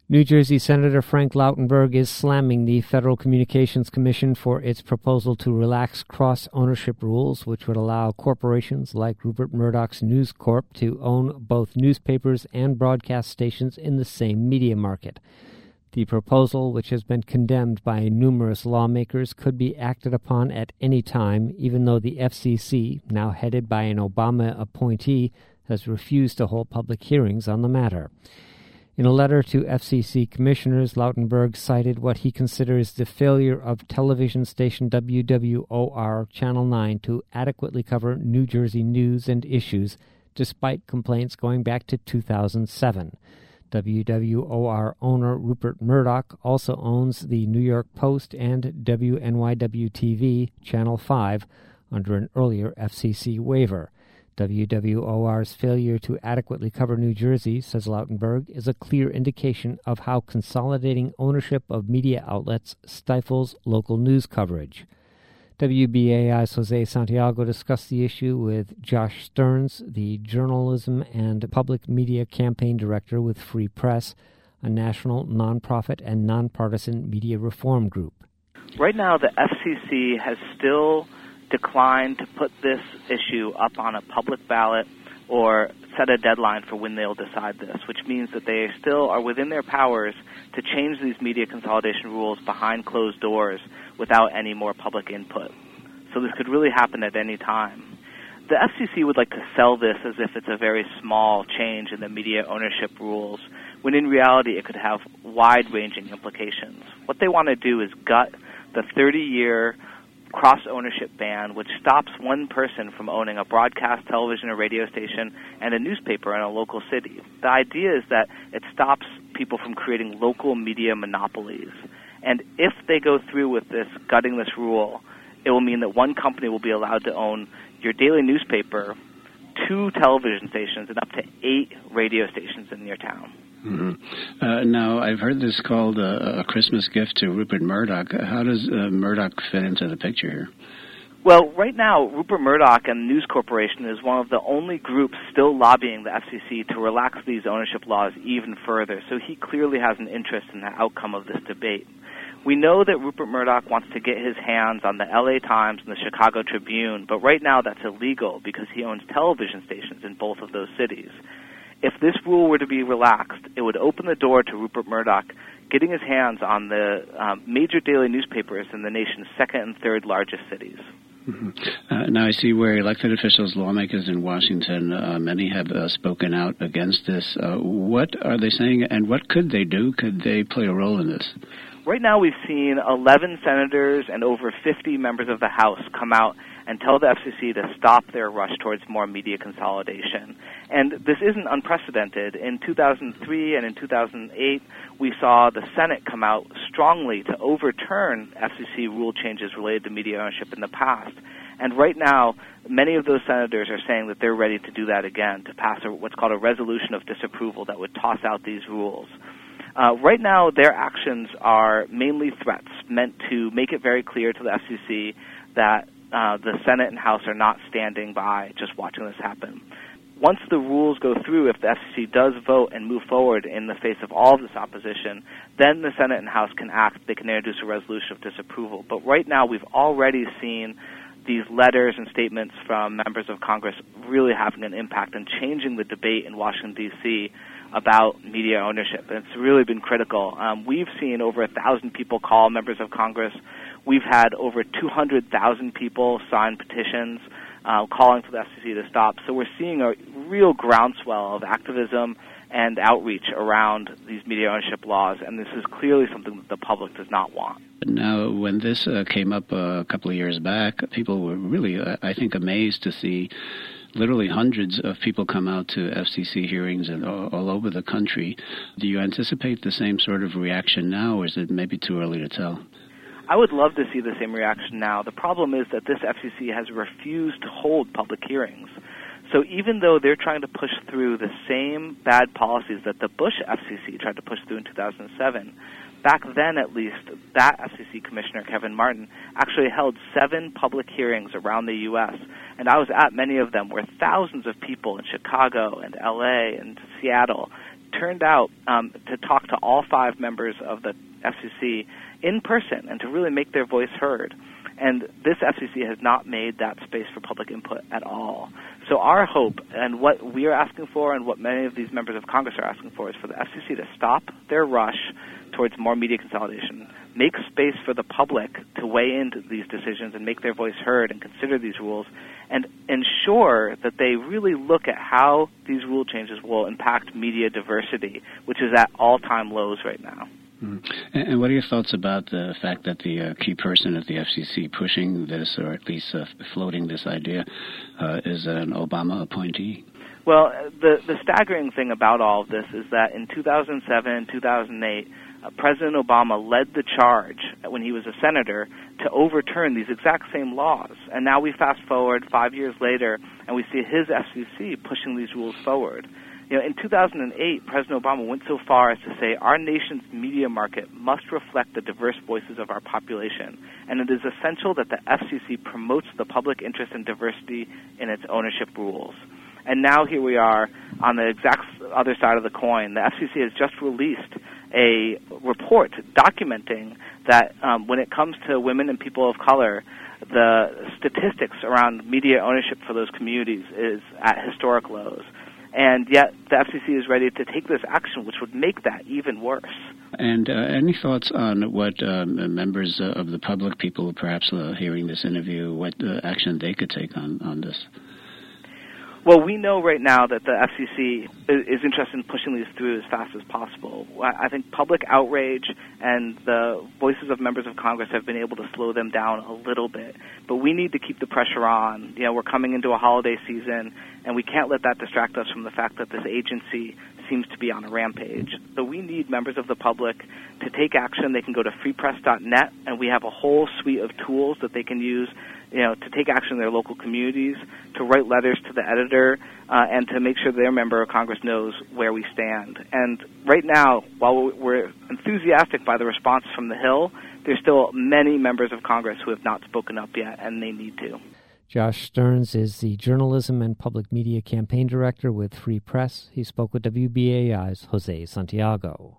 New Jersey Senator Frank Lautenberg is slamming the Federal Communications Commission for its proposal to relax cross-ownership rules, which would allow corporations like Rupert Murdoch's News Corp to own both newspapers and broadcast stations in the same media market. The proposal, which has been condemned by numerous lawmakers, could be acted upon at any time, even though the FCC, now headed by an Obama appointee, has refused to hold public hearings on the matter. In a letter to FCC commissioners, Lautenberg cited what he considers the failure of television station WWOR Channel 9 to adequately cover New Jersey news and issues, despite complaints going back to 2007. WWOR owner Rupert Murdoch also owns the New York Post and WNYW-TV Channel 5 under an earlier FCC waiver. WWOR's failure to adequately cover New Jersey, says Lautenberg, is a clear indication of how consolidating ownership of media outlets stifles local news coverage. WBAI's Jose Santiago discussed the issue with Josh Stearns, the Journalism and Public Media Campaign Director with Free Press, a national nonprofit and nonpartisan media reform group. Right now, the FCC has still declined to put this issue up on a public ballot or set a deadline for when they'll decide this, which means that they still are within their powers to change these media consolidation rules behind closed doors without any more public input. So this could really happen at any time. The FCC would like to sell this as if it's a very small change in the media ownership rules, when in reality it could have wide-ranging implications. What they want to do is gut the 30-year cross-ownership ban, which stops one person from owning a broadcast television or radio station and a newspaper in a local city. The idea is that it stops people from creating local media monopolies. And if they go through with this, gutting this rule, it will mean that one company will be allowed to own your daily newspaper, 2 television stations, and up to 8 radio stations in your town. Mm-hmm. Now, I've heard this called a Christmas gift to Rupert Murdoch. How does Murdoch fit into the picture here? Well, right now, Rupert Murdoch and News Corporation is one of the only groups still lobbying the FCC to relax these ownership laws even further, so he clearly has an interest in the outcome of this debate. We know that Rupert Murdoch wants to get his hands on the LA Times and the Chicago Tribune, but right now that's illegal because he owns television stations in both of those cities. If this rule were to be relaxed, it would open the door to Rupert Murdoch getting his hands on the major daily newspapers in the nation's second and third largest cities. Mm-hmm. Now I see where elected officials, lawmakers in Washington, many have spoken out against this. What are they saying, and what could they do? Could they play a role in this? Right now we've seen 11 senators and over 50 members of the House come out and tell the FCC to stop their rush towards more media consolidation. And this isn't unprecedented. In 2003 and in 2008, we saw the Senate come out strongly to overturn FCC rule changes related to media ownership in the past. And right now, many of those senators are saying that they're ready to do that again, to pass what's called a resolution of disapproval that would toss out these rules. Right now, their actions are mainly threats meant to make it very clear to the FCC that the Senate and House are not standing by just watching this happen. Once the rules go through, if the FCC does vote and move forward in the face of all of this opposition, then the Senate and House can act. They can introduce a resolution of disapproval. But right now, we've already seen these letters and statements from members of Congress really having an impact and changing the debate in Washington, D.C. about media ownership. And it's really been critical. We've seen over 1,000 people call members of Congress. We've had over 200,000 people sign petitions calling for the FCC to stop. So we're seeing a real groundswell of activism and outreach around these media ownership laws, and this is clearly something that the public does not want. Now, when this came up a couple of years back, people were really, I think, amazed to see literally hundreds of people come out to FCC hearings and all over the country. Do you anticipate the same sort of reaction now, or is it maybe too early to tell? I would love to see the same reaction now. The problem is that this FCC has refused to hold public hearings. So even though they're trying to push through the same bad policies that the Bush FCC tried to push through in 2007, back then at least, that FCC Commissioner, Kevin Martin, actually held 7 public hearings around the U.S., and I was at many of them where thousands of people in Chicago and L.A. and Seattle turned out to talk to all 5 members of the FCC in person and to really make their voice heard. And this FCC has not made that space for public input at all. So our hope, and what we are asking for and what many of these members of Congress are asking for, is for the FCC to stop their rush towards more media consolidation, make space for the public to weigh into these decisions and make their voice heard and consider these rules, and ensure that they really look at how these rule changes will impact media diversity, which is at all-time lows right now. And what are your thoughts about the fact that the key person at the FCC pushing this, or at least floating this idea, is an Obama appointee? Well, the staggering thing about all of this is that in 2007, 2008, President Obama led the charge when he was a senator to overturn these exact same laws. And now we fast forward 5 years later, and we see his FCC pushing these rules forward. In 2008, President Obama went so far as to say our nation's media market must reflect the diverse voices of our population, and it is essential that the FCC promotes the public interest and diversity in its ownership rules. And now here we are on the exact other side of the coin. The FCC has just released a report documenting that when it comes to women and people of color, the statistics around media ownership for those communities is at historic lows. And yet the FCC is ready to take this action, which would make that even worse. And any thoughts on what members of the public, people perhaps hearing this interview, what action they could take on this? Well, we know right now that the FCC is interested in pushing these through as fast as possible. I think public outrage and the voices of members of Congress have been able to slow them down a little bit. But we need to keep the pressure on. We're coming into a holiday season, and we can't let that distract us from the fact that this agency seems to be on a rampage. So we need members of the public to take action. They can go to freepress.net, and we have a whole suite of tools that they can use to take action in their local communities, to write letters to the editor, and to make sure their member of Congress knows where we stand. And right now, while we're enthusiastic by the response from the Hill, there's still many members of Congress who have not spoken up yet, and they need to. Josh Stearns is the Journalism and Public Media Campaign Director with Free Press. He spoke with WBAI's Jose Santiago.